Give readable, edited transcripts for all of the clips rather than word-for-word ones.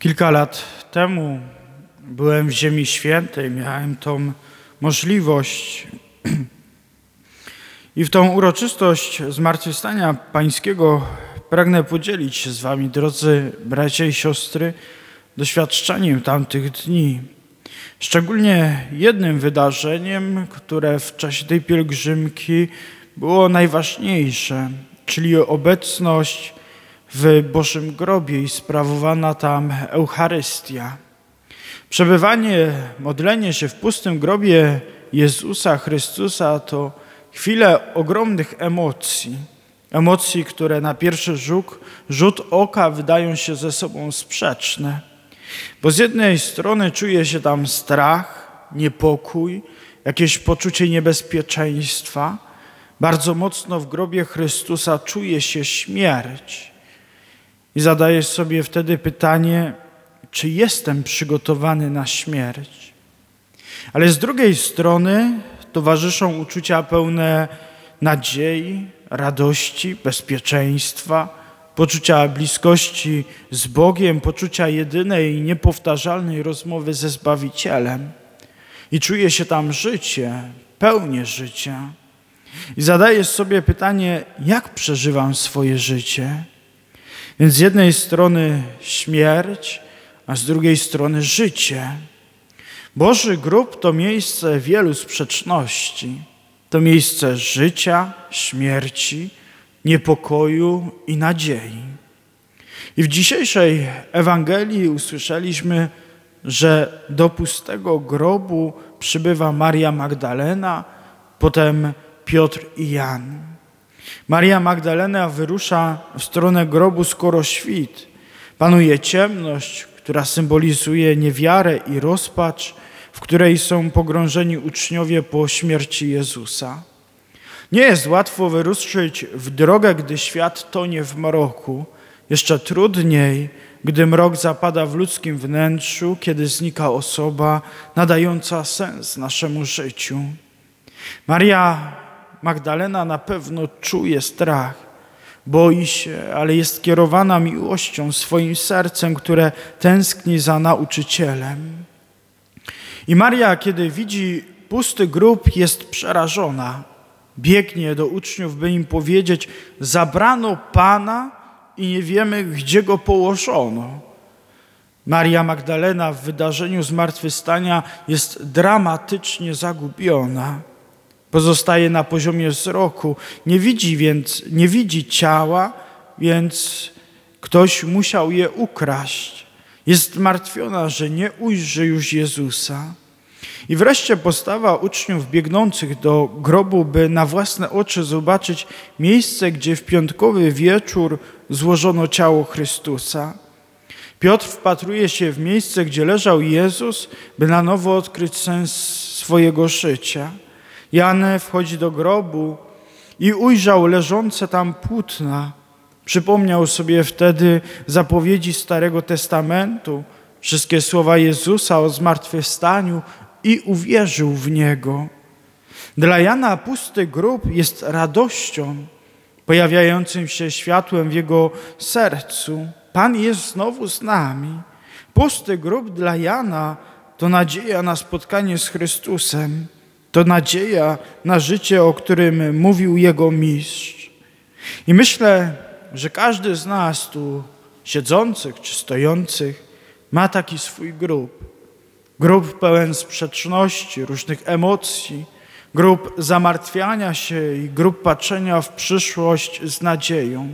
Kilka lat temu byłem w Ziemi Świętej, miałem tą możliwość i w tą uroczystość Zmartwychwstania Pańskiego pragnę podzielić się z wami, drodzy bracia i siostry, doświadczeniem tamtych dni. Szczególnie jednym wydarzeniem, które w czasie tej pielgrzymki było najważniejsze, czyli obecność w Bożym grobie i sprawowana tam Eucharystia. Przebywanie, modlenie się w pustym grobie Jezusa Chrystusa to chwile ogromnych emocji. Emocji, które na pierwszy rzut oka wydają się ze sobą sprzeczne. Bo z jednej strony czuje się tam strach, niepokój, jakieś poczucie niebezpieczeństwa. Bardzo mocno w grobie Chrystusa czuje się śmierć. I zadajesz sobie wtedy pytanie, czy jestem przygotowany na śmierć? Ale z drugiej strony towarzyszą uczucia pełne nadziei, radości, bezpieczeństwa, poczucia bliskości z Bogiem, poczucia jedynej i niepowtarzalnej rozmowy ze Zbawicielem. I czuje się tam życie, pełnię życia. I zadajesz sobie pytanie, jak przeżywam swoje życie? Więc z jednej strony śmierć, a z drugiej strony życie. Boży grób to miejsce wielu sprzeczności. To miejsce życia, śmierci, niepokoju i nadziei. I w dzisiejszej Ewangelii usłyszeliśmy, że do pustego grobu przybywa Maria Magdalena, potem Piotr i Jan. Maria Magdalena wyrusza w stronę grobu skoro świt. Panuje ciemność, która symbolizuje niewiarę i rozpacz, w której są pogrążeni uczniowie po śmierci Jezusa. Nie jest łatwo wyruszyć w drogę, gdy świat tonie w mroku. Jeszcze trudniej, gdy mrok zapada w ludzkim wnętrzu, kiedy znika osoba nadająca sens naszemu życiu. Maria Magdalena na pewno czuje strach, boi się, ale jest kierowana miłością swoim sercem, które tęskni za nauczycielem. I Maria, kiedy widzi pusty grób, jest przerażona. Biegnie do uczniów, by im powiedzieć, zabrano Pana i nie wiemy, gdzie Go położono. Maria Magdalena w wydarzeniu zmartwychwstania jest dramatycznie zagubiona. Pozostaje na poziomie wzroku, nie widzi ciała, więc ktoś musiał je ukraść. Jest zmartwiona, że nie ujrzy już Jezusa. I wreszcie postawa uczniów biegnących do grobu, by na własne oczy zobaczyć miejsce, gdzie w piątkowy wieczór złożono ciało Chrystusa. Piotr wpatruje się w miejsce, gdzie leżał Jezus, by na nowo odkryć sens swojego życia. Jan wchodzi do grobu i ujrzał leżące tam płótna. Przypomniał sobie wtedy zapowiedzi Starego Testamentu, wszystkie słowa Jezusa o zmartwychwstaniu i uwierzył w Niego. Dla Jana pusty grób jest radością, pojawiającym się światłem w jego sercu. Pan jest znowu z nami. Pusty grób dla Jana to nadzieja na spotkanie z Chrystusem. To nadzieja na życie, o którym mówił jego mistrz. I myślę, że każdy z nas tu siedzących czy stojących ma taki swój grób. Grób pełen sprzeczności, różnych emocji, grób zamartwiania się i grób patrzenia w przyszłość z nadzieją.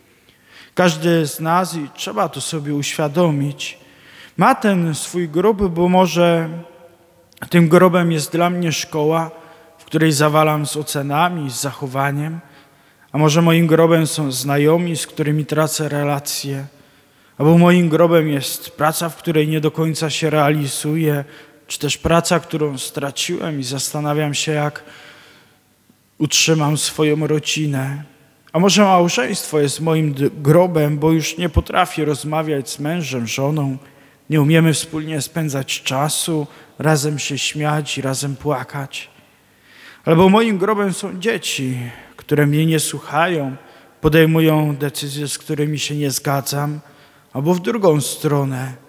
Każdy z nas, i trzeba to sobie uświadomić, ma ten swój grób, bo może tym grobem jest dla mnie szkoła, w której zawalam z ocenami, z zachowaniem, a może moim grobem są znajomi, z którymi tracę relacje, albo moim grobem jest praca, w której nie do końca się realizuję, czy też praca, którą straciłem i zastanawiam się, jak utrzymam swoją rodzinę. A może małżeństwo jest moim grobem, bo już nie potrafię rozmawiać z mężem, żoną, nie umiemy wspólnie spędzać czasu, razem się śmiać i razem płakać. Albo moim grobem są dzieci, które mnie nie słuchają, podejmują decyzje, z którymi się nie zgadzam, albo w drugą stronę.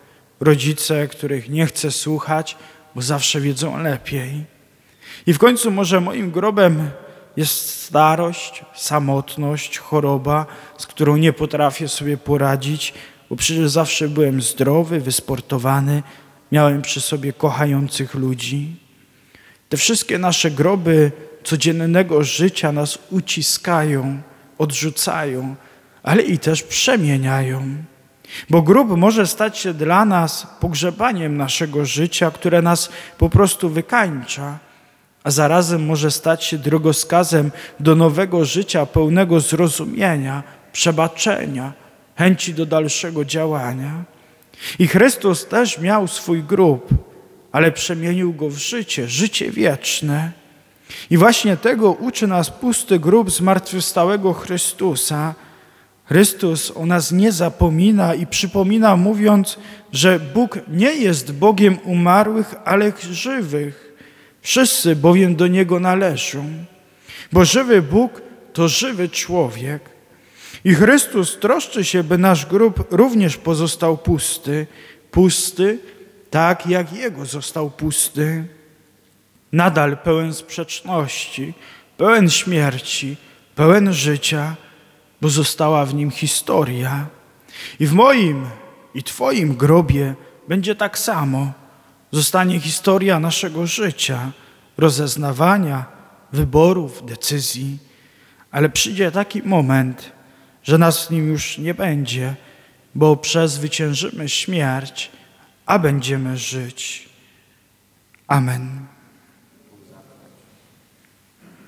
rodzice, których nie chcę słuchać, bo zawsze wiedzą lepiej. I w końcu może moim grobem jest starość, samotność, choroba, z którą nie potrafię sobie poradzić, bo przecież zawsze byłem zdrowy, wysportowany, miałem przy sobie kochających ludzi. Te wszystkie nasze groby codziennego życia nas uciskają, odrzucają, ale i też przemieniają. Bo grób może stać się dla nas pogrzebaniem naszego życia, które nas po prostu wykańcza, a zarazem może stać się drogowskazem do nowego życia pełnego zrozumienia, przebaczenia, chęci do dalszego działania. I Chrystus też miał swój grób, ale przemienił go w życie, życie wieczne. I właśnie tego uczy nas pusty grób zmartwychwstałego Chrystusa. Chrystus o nas nie zapomina i przypomina, mówiąc, że Bóg nie jest Bogiem umarłych, ale żywych. Wszyscy bowiem do Niego należą, bo żywy Bóg to żywy człowiek. I Chrystus troszczy się, by nasz grób również pozostał pusty, pusty tak jak Jego został pusty. Nadal pełen sprzeczności, pełen śmierci, pełen życia, bo została w nim historia. I w moim i Twoim grobie będzie tak samo. Zostanie historia naszego życia, rozeznawania, wyborów, decyzji. Ale przyjdzie taki moment, że nas w nim już nie będzie, bo przezwyciężymy śmierć, a będziemy żyć. Amen.